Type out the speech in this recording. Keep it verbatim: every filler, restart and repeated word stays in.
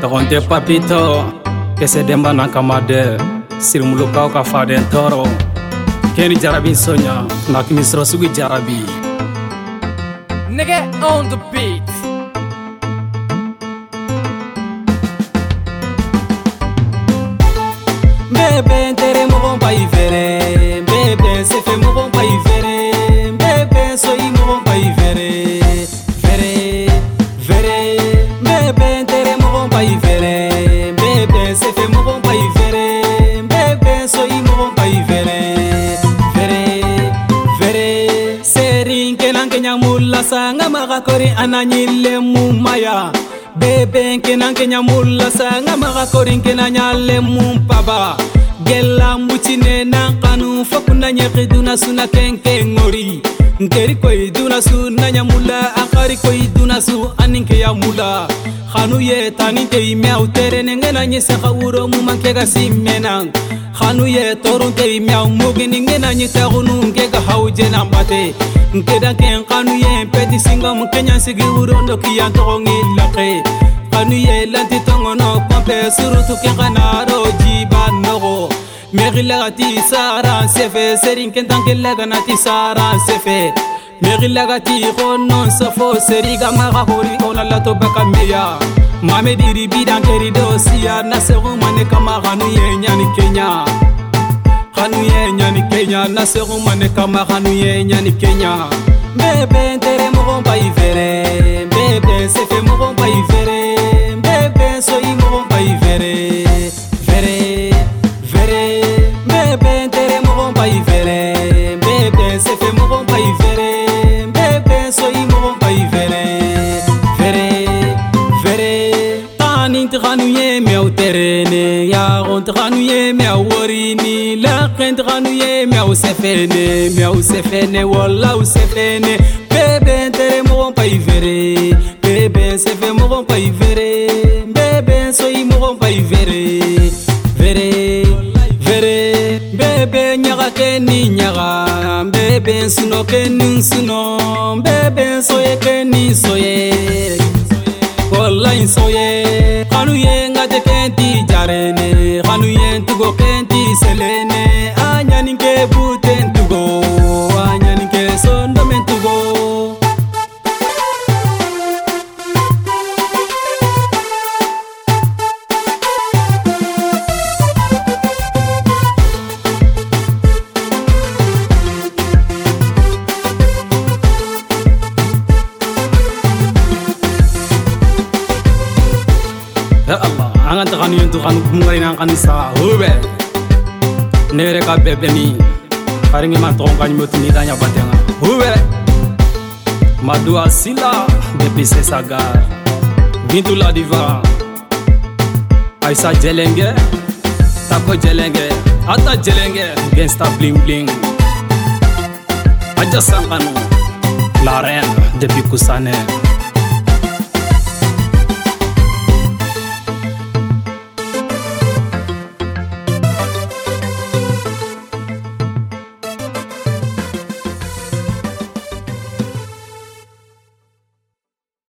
Ronte papito que se demba na kamade sirmulukaw ka faden toro keni jarabi sonya na kimisro sugi jarabi nigga on the beat. Bébé tere mo bon pai vere bébé se fait mo bon pai vere bébé so i mo bon pai vere vere vere bébé tere mo bon pai vere bébé se fait mo bon pai vere bébé so i mo bon pai vere vere vere serin kenan kenya mulla sanga maga kori ananyile mumaya bébé kenan kenya mulla sanga maga kori kenanyale mumpaba gella mutine na kanu fakuna nyeki duna suna kenke ngori ngeri koy duna su nanya mula akari koy duna su aninke ya mula khanu ye taninte imau tere ngena nyese khawuro mu mankega simena khanu ye torunte imau mugini ngena nyese khunu ngega hauje na mbate ngeda ken khanu ye peti singa mukenya sigi uro ndoki ya tongi lake khanu ye lanti tongono kompe surutu ke kanaro jiba nogo Merilagati sara sefe serin kentan kelaganati sara sefe Merilagati konon safo seriga maga hori ona lato baka meya Mame diri bidan keri dosia na seru mane kama khanu ye nyani Kenya Khanu ye nyani Kenya na seru mane kama khanu ye nyani Kenya Bébé tere mo bon pai vere bébé sefe mo bon pai vere bébé so i mo bon pai vere vere vere bébé tere mo bon pai vere bébé se fait mo bon pai vere bébé so i mo bon pai vere vere vere tanin tranu ye me au terene ya on tranu ye me au worini la kent tranu ye me au sefene me au sefene wala au sefene bébé tere mo bon pai vere bébé se fait mo bon pai vere bébé so i mo bon pai vere vere vere bébé nyaga keni nyaga bébé suno keni suno bébé soye keni soye wallahi soye khanu ye ngate kenti jarene khanu ye tugo kenti selene anyani ke buten tugo anyani ke sondo men tugo Ya Allah, angan takanu yentu kanu kumari nang kanisa hube. Nere ka bebe ni, karingi matong kanyu mutu ni tanya batenga hube. Madu asila bebe sesagar, bintu la diva. Aisa jelenge, tako jelenge, ata jelenge, gangsta bling bling. Aja sangkanu, la reine depuis Koussané.